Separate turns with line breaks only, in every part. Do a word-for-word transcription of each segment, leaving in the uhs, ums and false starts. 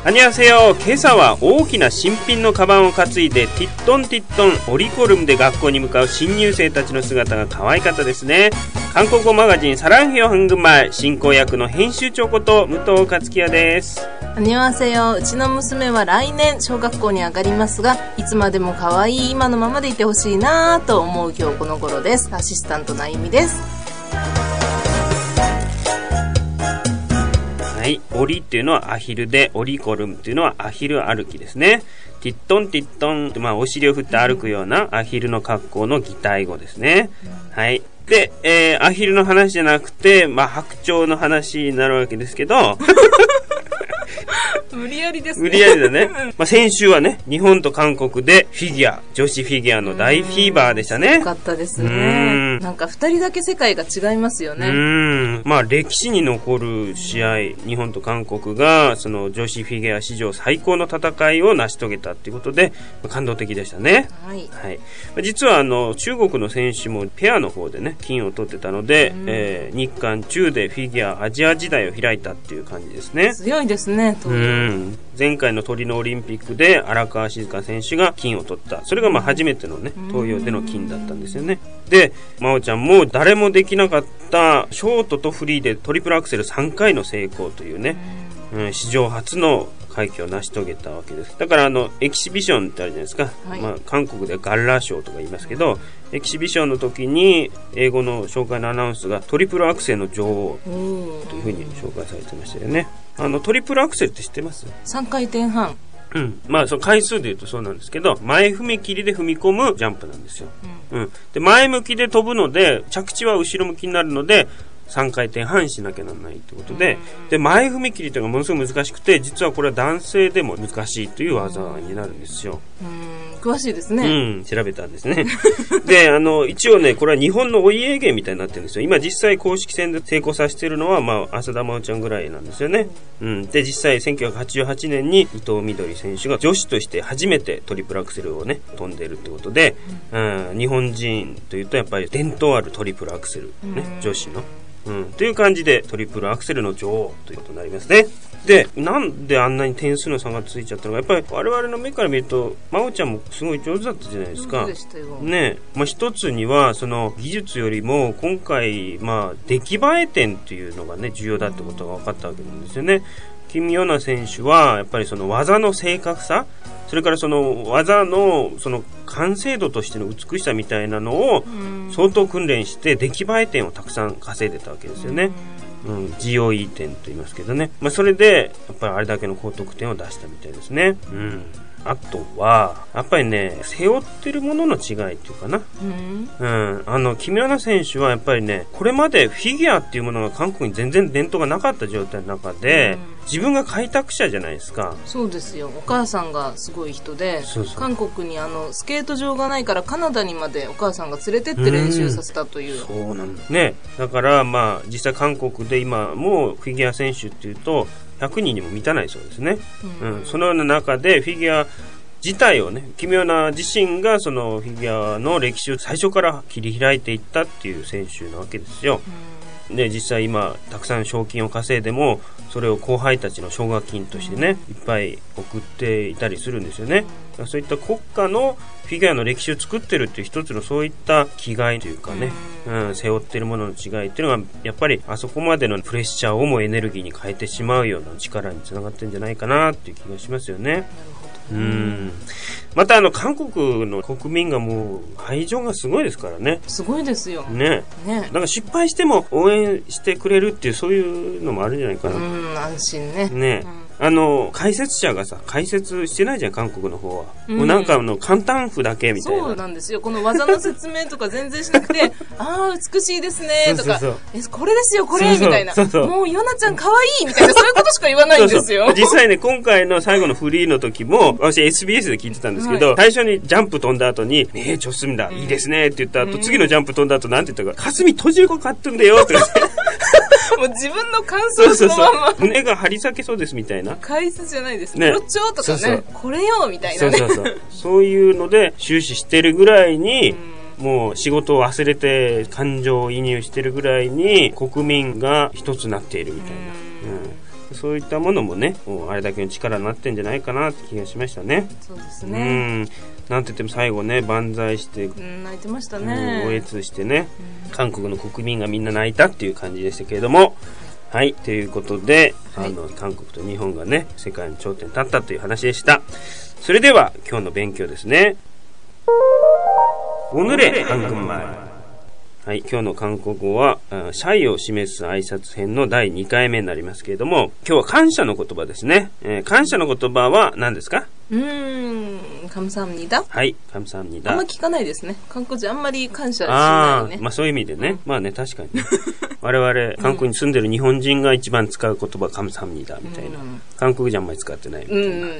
アニュアセヨ。今朝は大きな新品のカバンを担いでティットンティットンオリコルムで学校に向かう新入生たちの姿が可愛かったですね。韓国語マガジンサランヘヨハングマイ進行役の編集長こと武藤克樹也です。
アニュアセヨ。うちの娘は来年小学校に上がりますが、いつまでも可愛い今のままでいてほしいなと思う今日この頃です。アシスタントなゆみです。
はい、オリっていうのはアヒルで、オリコルムっていうのはアヒル歩きですね。ティットンティットンって、まあ、お尻を振って歩くようなアヒルの格好の擬態語ですね。はい。で、えー、アヒルの話じゃなくて、まあ、白鳥の話になるわけですけど
無理やりですね。
無理やりだね。まあ、先週はね、日本と韓国でフィギュア、女子フィギュアの大フィーバーでしたね。
よかったですね。なんか二人だけ世界が違いますよね。
うん。まあ、歴史に残る試合、日本と韓国が、その女子フィギュア史上最高の戦いを成し遂げたっていうことで、感動的でしたね。
はい。
はい。実は、あの、中国の選手もペアの方でね、金を取ってたので、えー、日韓中でフィギュアアジア時代を開いたっていう感じですね。
強いですね。
うん前回のトリノオリンピックで荒川静香選手が金を取った。それがまあ初めてのね、東洋での金だったんですよね。で、真央ちゃんも誰もできなかったショートとフリーでトリプルアクセルさんかいの成功というね、うん、史上初の快挙を成し遂げたわけです。だからあのエキシビションってあるじゃないですか、はい、まあ、韓国ではガッラーショーとか言いますけど、エキシビションの時に英語の紹介のアナウンスがトリプルアクセルの女王というふうに紹介されてましたよね。あのトリプルアクセルって知ってます？
さんかいてん半。
うん、まあその回数で言うとそうなんですけど、前踏み切りで踏み込むジャンプなんですよ。うん、うん、で前向きで飛ぶので着地は後ろ向きになるのでさんかいてん半しなきゃならないってことで、で前踏み切りというのがものすごく難しくて、実はこれは男性でも難しいという技になるんですよ。
うん、詳しいですね。
うん、調べたんですね。で、あの一応ね、これは日本のお家芸みたいになってるんですよ。今実際公式戦で成功させてるのは、まあ浅田真央ちゃんぐらいなんですよね。うん、で実際せんきゅうひゃくはちじゅうはちねんに伊藤みどり選手が女子として初めてトリプルアクセルをね飛んでいるってことで、うん、日本人というとやっぱり伝統あるトリプルアクセル、ね、女子の。うん、という感じでトリプルアクセルの女王ということになりますね。で、なんであんなに点数の差がついちゃったのか、やっぱり我々の目から見ると真央ちゃんもすごい上手だったじゃないですか。
上手でしたよ
ね。まあ、一つにはその技術よりも今回まあ出来栄え点っていうのがね重要だってことが分かったわけなんですよね。キム・ヨナ選手はやっぱりその技の正確さ、それからその技のその完成度としての美しさみたいなのを相当訓練して出来栄え点をたくさん稼いでたわけですよね。うん、ジーオーイー 点と言いますけどね。まあ、それでやっぱりあれだけの高得点を出したみたいですね。うん。あとはやっぱりね、背負ってるものの違いっていうかな、うん、うん、あのキム・ヨナ選手はやっぱりね、これまでフィギュアっていうものが韓国に全然伝統がなかった状態の中で、うん、自分が開拓者じゃないですか。
そうですよ。お母さんがすごい人で、そうそう、韓国にあのスケート場がないからカナダにまでお母さんが連れてって練習させたという、
うん、そうなんだね。だからまあ実際韓国で今もフィギュア選手っていうとひゃくにんにも満たないそうですね。うん、うん、そのような中でフィギュア自体をね、キム・ヨナ自身がそのフィギュアの歴史を最初から切り開いていったっていう選手なわけですよ。で、実際今たくさん賞金を稼いでもそれを後輩たちの奨学金としてね、いっぱい送っていたりするんですよね。そういった国家のフィギュアの歴史を作ってるっていう一つのそういった気概というかね、うん、背負っているものの違いっていうのがやっぱりあそこまでのプレッシャーをもエネルギーに変えてしまうような力につながってるんじゃないかなっていう気がしますよね。うん、またあの韓国の国民がもう愛情がすごいですからね。
すごいですよ
ね。
ね。
だから失敗しても応援してくれるっていうそういうのもあるんじゃないかな。
うん、安心ね。
ね。うん、あの解説者がさ解説してないじゃん、韓国の方は、うん、もうなんかあの簡単符だけみたいな。
そうなんですよ。この技の説明とか全然しなくてああ美しいですねとか、そうそうそう、えこれですよこれそうそうみたいな、そうそう、もうヨナちゃん可愛いみたいなそういうことしか言わないんですよ。
そうそう、実際ね今回の最後のフリーの時も私 エスビーエス で聞いてたんですけど、はい、最初にジャンプ飛んだ後にねえちょすみだ、うん、いいですねって言った後、うん、次のジャンプ飛んだ後なんて言ったか、霞閉じる子買ってんだよって
もう自分の感想そのまま、
そうそうそう、胸が張り裂けそうですみたいな
解説じゃないですね。プロチョとかね、そうそうこれよみたいなね、
そうそうそうそういうので終始してるぐらいに、うん、もう仕事を忘れて感情を移入してるぐらいに国民が一つなっているみたいな、うんうん、 そういったものもね、あれだけの力になってんじゃないかなって気がしましたね。
そうですね。
うん。なんて言っても最後ね、万歳して、
うん、泣いてましたね。
おえつしてね、うん、韓国の国民がみんな泣いたっていう感じでしたけれども、はい、ということで、はい、あの韓国と日本がね、世界の頂点に立ったという話でした。それでは今日の勉強ですね。오늘의 한국말。はい、今日の韓国語は、謝意を示す挨拶編のだいにかいめになりますけれども、今日は感謝の言葉ですね。えー、感謝の言葉は何ですか？
うーん、감사합니다。
はい、감사합니다。
あんま聞かないですね。韓国人あんまり感謝しないね。
あ、まあそういう意味でね。うん、まあね、確かに、ね。我々、韓国に住んでる日本人が一番使う言葉、감사합니다みたいな。うん、韓国人あんまり使ってないみたいな。うん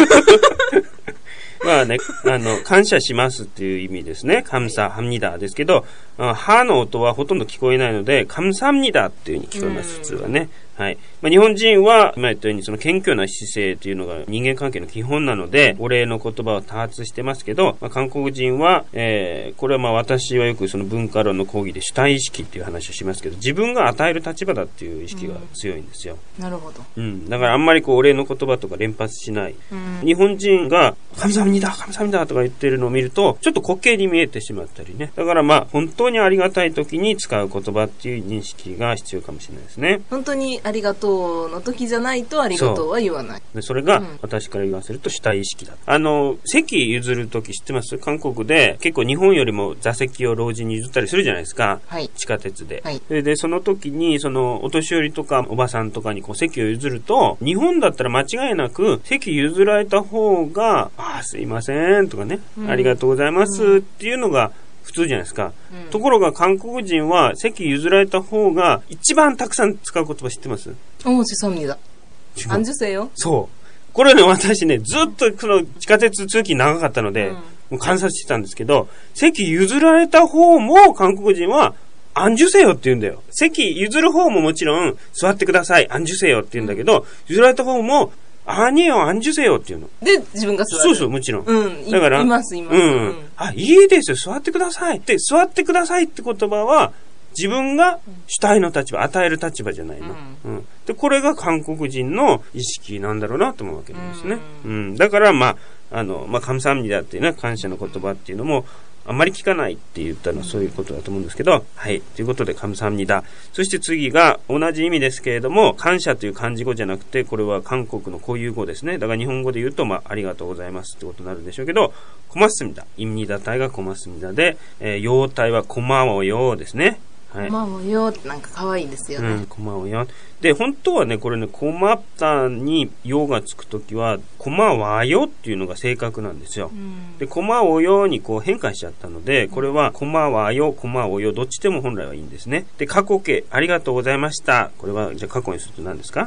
まあね、あの、感謝しますっていう意味ですね。감사합니다ですけど、はの音はほとんど聞こえないので、감사합니다っていう風に聞こえます、普通はね。はい。まあ、日本人は、今言ったように、その謙虚な姿勢というのが人間関係の基本なので、お礼の言葉を多発してますけど、まあ、韓国人は、えー、これはまあ私はよくその文化論の講義で主体意識っていう話をしますけど、自分が与える立場だっていう意識が強いんですよ。
うん、なるほど。
うん。だからあんまりこう、お礼の言葉とか連発しない。うん、日本人が、감사합니다、감사합니다とか言ってるのを見ると、ちょっと滑稽に見えてしまったりね。だからまあ、本当にありがたい時に使う言葉っていう認識が必要かもしれないですね。
本当にありがとうの時じゃないとありがとうは言わない。
そ, でそれが私から言わせると主体意識だ。あの、席譲る時知ってます？韓国で結構日本よりも座席を老人に譲ったりするじゃないですか。はい、地下鉄で。はい、で, で、その時にそのお年寄りとかおばさんとかにこう席を譲ると、日本だったら間違いなく席譲られた方が、あ、すいませんとかね、うん、ありがとうございますっていうのが、普通じゃないですか、うん。ところが韓国人は席譲られた方が一番たくさん使う言葉知ってます？
おー、죄송합니다。앉으세요。
そう。これね、私ね、ずっとこの地下鉄通勤長かったので、うん、もう観察してたんですけど、席譲られた方も韓国人は、앉으세요って言うんだよ。席譲る方ももちろん、座ってください、앉으세요って言うんだけど、譲られた方も、아니에요、앉으세요っていうの。
で、自分が座る。
そうそう、もちろん。
うん。
だから、
います、います。
うん。うん、あ、いいですよ、座ってください。で、座ってくださいって言葉は、自分が主体の立場、与える立場じゃないの。うん。うん、で、これが韓国人の意識なんだろうなと思うわけなんですね。うん。うん、だから、まあ、あの、まあ、감사합니다っていうね、感謝の言葉っていうのも、あんまり聞かないって言ったのはそういうことだと思うんですけど、はい。ということで、감사합니다。そして次が同じ意味ですけれども、感謝という漢字語じゃなくて、これは韓国の固有語ですね。だから日本語で言うと、まあ、ありがとうございますってことになるんでしょうけど、고맙습니다。입니다体が고맙습니다で、えー、用体は고마워요ですね。
はい、고마워요ってなんか可愛いですよね。うん、
고마워요。で、本当はね、これね、고맙다によがつくときは、고마워요っていうのが正確なんですよ。うん、で、고마워요にこう変化しちゃったので、これは고마워요、고마워요どっちでも本来はいいんですね。で、過去形、ありがとうございました。これは、じゃあ過去にすると何ですか？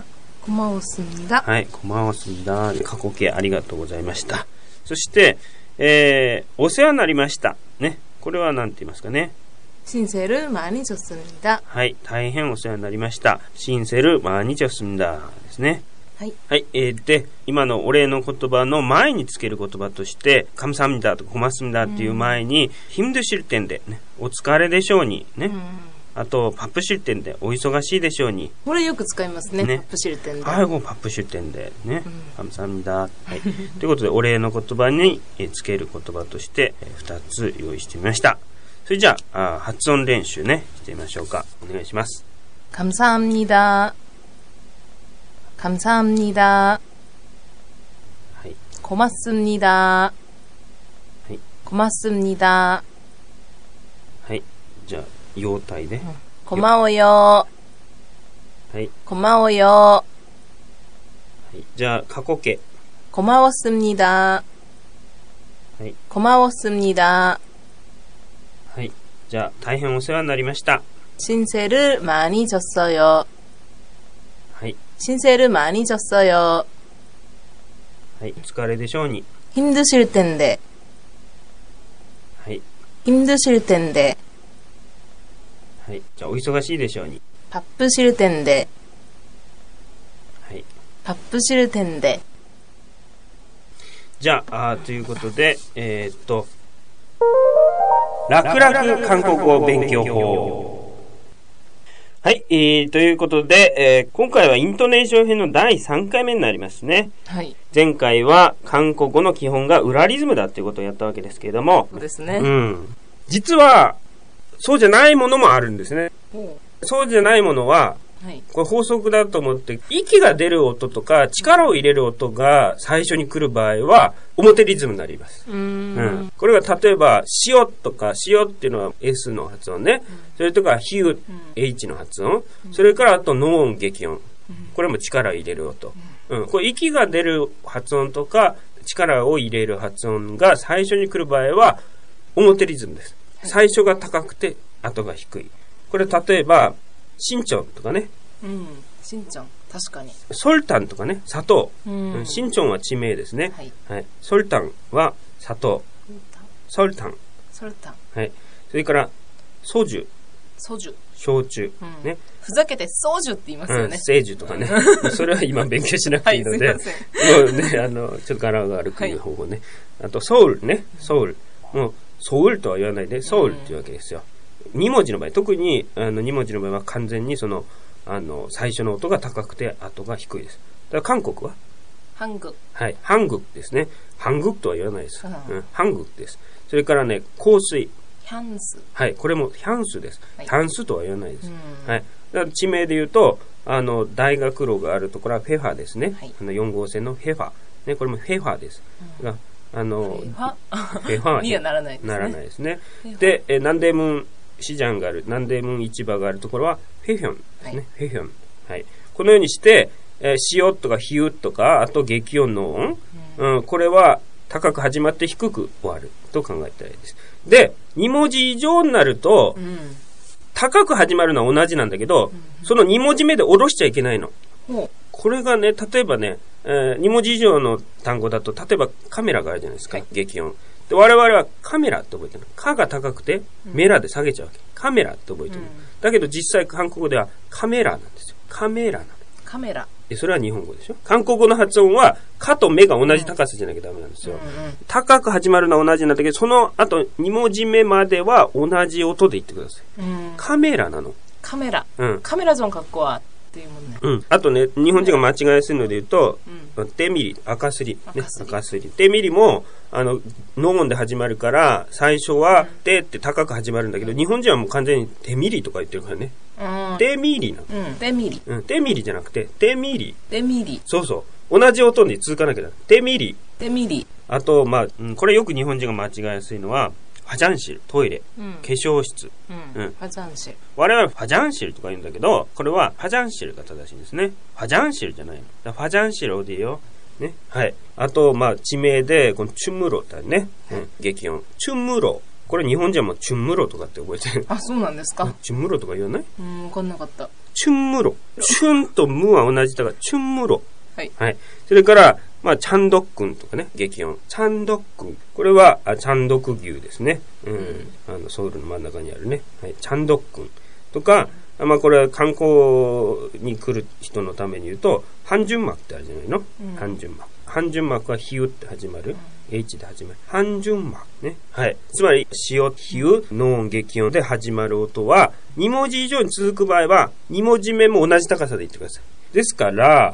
고마웠습니다。
はい、고마웠습니다。過去形、ありがとうございました。そして、えー、お世話になりました。ね。これは何て言いますかね。
신세를 많이 줬습니다。
はい、大変お世話になりました。신세를 많이 줬습니다ですね。はい。はい、えー、で、今のお礼の言葉の前につける言葉として、감사합니다とか고맙습니다っていう前に、힘드실 텐데ね、お疲れでしょうにね。うん、あと、바쁘실 텐데お忙しいでしょうに。
これよく使いますね。ね、바쁘실 텐데。
はい、바쁘실 텐데ね。うん、감사합니다。はい。ということで、お礼の言葉につける言葉としてふたつ用意してみました。それじゃあ、あ発音練習ね、してみましょうか。お願いします。
감사합니다。감사합니다。はい。고맙습니다。はい。고맙습니다。
はい。じゃあ、用体で。
고마워요。はい。고마워요。はい。
じゃあ、過去形。
고마웠습니다。はい。고마웠습니다。
はい。じゃあ、大変お世話になりました。
신세를 많이 줬어요。
はい。
신세를 많이 줬어요。
はい。お疲れでしょうに。
힘드실 텐데。
はい。
힘드실 텐데。
はい。じゃあ、お忙しいでしょうに。
바쁘실 텐데。
はい。
바쁘실 텐데。
じゃあ、あということで、えー、っと、楽々韓国語勉強法。 はい、えー、ということで、えー、今回はイントネーション編のだいさんかいめになりますね。
はい。
前回は韓国語の基本が裏リズムだっていうことをやったわけですけれども。
そうですね。
うん。実は、そうじゃないものもあるんですね。そうじゃないものは、はい、これ法則だと思って、息が出る音とか力を入れる音が最初に来る場合は表リズムになります。うーん、うん、これが例えば塩とか塩っていうのは S の発音ね、うん、それとかヒュー、うん、H の発音、うん、それからあとノ音激音、これも力を入れる音、うん、これ息が出る発音とか力を入れる発音が最初に来る場合は表リズムです。最初が高くて後が低い。これ例えばシンチョンとかね。
うん。シンチョン。確かに。
ソルタンとかね。砂糖。うん。シンチョンは地名ですね。はい。はい。ソルタンは砂糖。ソルタン。
ソルタン。
はい。それから、ソジュ。
ソジュ。
焼酎。うん、ね。
ふざけてソジュって言いますよね。
うん、セージュとかね。それは今勉強しなくていいので。はい、すいません。もうね、あの、ちょっと柄が悪く言う方法ね。はい、あと、ソウルね。ソウル。もう、ソウルとは言わないで、ソウルっていうわけですよ。に文字の場合、特にあのに文字の場合は完全にその、あの、最初の音が高くて後が低いです。だから韓国は
韓国。
はい。韓国ですね。韓国とは言わないです。うん、韓国です。それからね、香水。
ヒャンス。
はい。これもヒャンスです。はい、ヒャンスとは言わないです。はい。だから地名で言うと、あの、大学路があるところはフェファですね。はい、あのよん号線のフェファ。ね、これもフェファです。うん、あの、フェファ
フェファにはならないですね。
ならないですね。で、え南米ムン市場がある、南米ムン市場があるところは、フェヒョンですね。はい、フェヒョン。はい。このようにして、えー、塩とかヒューとか、あと激音の音、うん、うん、これは高く始まって低く終わると考えたらいいです。で、に文字以上になると、うん、高く始まるのは同じなんだけど、うん、そのに文字目で下ろしちゃいけないの。うん、これがね、例えばね、えー、に文字以上の単語だと、例えばカメラがあるじゃないですか、はい、激音。で我々はカメラって覚えてる。カが高くて、メラで下げちゃうわけ。カメラって覚えてる。うん、だけど実際韓国語ではカメラなんですよ。カメラなの。
カメラ。
で、それは日本語でしょ。韓国語の発音は、カとメが同じ高さじゃなきゃダメなんですよ。うんうん、高く始まるのは同じなんだけど、その後に文字目までは同じ音で言ってください。うん、カメラなの。
カメラ。うん。カメラゾン格好はっていうもんね。
うん。あとね、日本人が間違いやすいので言うと、うん、テミリ、赤すり。ね、赤すり。テミリも、あの、ノーンで始まるから、最初は、テって高く始まるんだけど、日本人はもう完全にテミリとか言ってるからね。うん、テミリなの。
うん、テミリ。
うん、テミリじゃなくて、テミリ。
テミリ。
そうそう。同じ音に続かなきゃな。テミリ。
テミリ。
あと、まあ、うん、これよく日本人が間違いやすいのは、ファジャンシル、トイレ、うん、化粧室、
うんうん、ファジャンシル。
我々はファジャンシルとか言うんだけど、これはファジャンシルが正しいんですね。ファジャンシルじゃないの。だファジャンシルでいいよ。ね。はい。あと、まあ、地名で、このチュンムロだね。うん、激音。チュンムロ。これ日本人はもうチュンムロとかって覚えてる。
あ、そうなんですか。
チュンムロとか言わない？
うん、わかんなかった。
チュンムロ。チュンとムは同じだから、チュンムロ。
はい。
はい。それから、まあ、チャンドックンとかね、激音。チャンドックン。これは、あチャンドク牛ですね。うん。うん、あの、ソウルの真ん中にあるね。はい。チャンドックン。とか、うん、まあ、これは観光に来る人のために言うと、半純幕ってあるじゃないの？うん、半純幕。半純幕はヒューって始まる。うん、H で始まる。半純幕ね。はい。つまり、塩、ヒュー、ノーン、激音で始まる音は、に文字以上に続く場合は、に文字目も同じ高さで言ってください。ですから、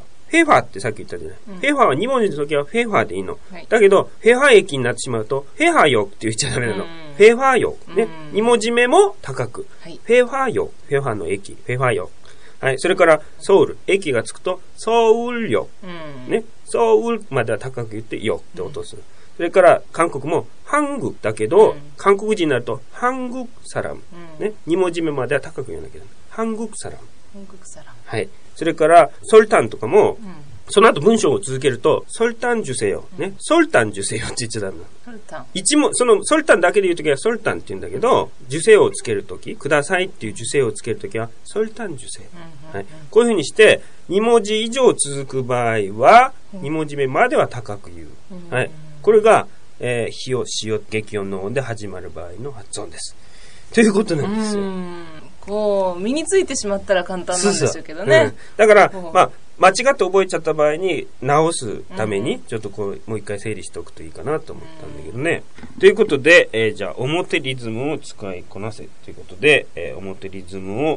フェファってさっき言ったじゃない。うん、フェファはに文字の時はフェファでいいの。はい、だけど、フェファ駅になってしまうと、フェファよって言っちゃダメなの。フェファよ。ね。に文字目も高く。はい、フェファよ。フェファの駅。フェファよ。はい。それから、ソウル。駅がつくと、ソウルよ。ね。ソウルまでは高く言って、よって落とす。うん、それから、韓国も、ハングだけど、うん、韓国人になると、ハングサラム。うん、ね。に文字目までは高く言わなきゃいけない。ハングサラム。
ハングサラム。
はい。それから、ソルタンとかも、うん、その後文章を続けると、ソルタン受精よ。ね。うん、ソルタン受精よって言っちゃダメなの。
ソルタン。
一も、その、ソルタンだけで言うときはソルタンって言うんだけど、受精をつけるとき、くださいっていう受精をつけるときは、ソルタン受精。はい。こういうふうにして、に文字以上続く場合は、に文字目までは高く言う。うん、はい。これが、えー、ひよ、しよ、激音の音で始まる場合の発音です。ということなんですよ。うん
こう、身についてしまったら簡単なんですけどね。そうそう、うん、
だから、まあ、間違って覚えちゃった場合に直すために、ちょっとこう、もう一回整理しておくといいかなと思ったんだけどね。うん、ということで、えー、じゃあ、表リズムを使いこなせということで、えー、表リズムを、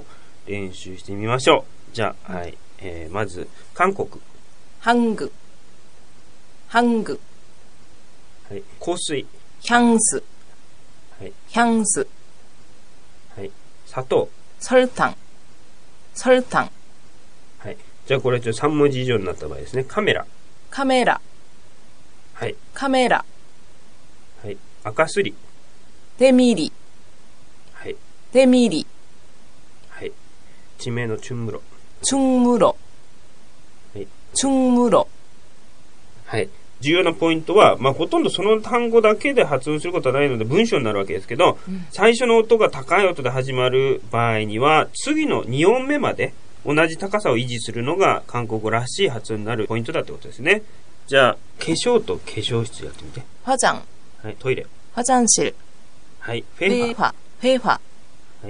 練習してみましょう。じゃあ、はい。えー、まず、韓国。
한국、한국。
はい。香水。
향수、
はい。
향수。
はい。砂糖。
설탕、설탕。
はい。じゃあこれちょっとさん文字以上になった場合ですね。カメラ。
カメラ、
はい。
カメラ。
はい。赤すり。
デミリ、
はい。
デミリ。
はい。地名のチュンムロ。
충무로、
はい。
충무로。
はい。重要なポイントは、まあ、ほとんどその単語だけで発音することはないので文章になるわけですけど、うん、最初の音が高い音で始まる場合には、次のに音目まで同じ高さを維持するのが韓国語らしい発音になるポイントだってことですね。じゃあ、化粧と化粧室やってみて。
화장、
はい、トイレ。
화장실。
はい、フェファ。
フェファ。はい、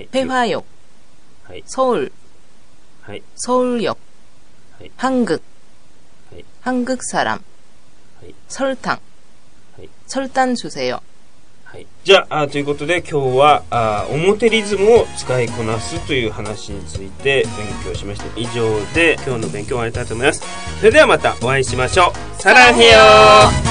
フェファ역。
はい、
서울。
はい、
서울역。
はい、
한국。
はい、
한국 사람。
はい、
설탕。
はい、
설탕 주세요。
はい。じゃあ、あということで今日はあ表リズムを使いこなすという話について勉強しました。以上で今日の勉強を終わりたいと思います。それではまたお会いしましょう。サランヘヨー。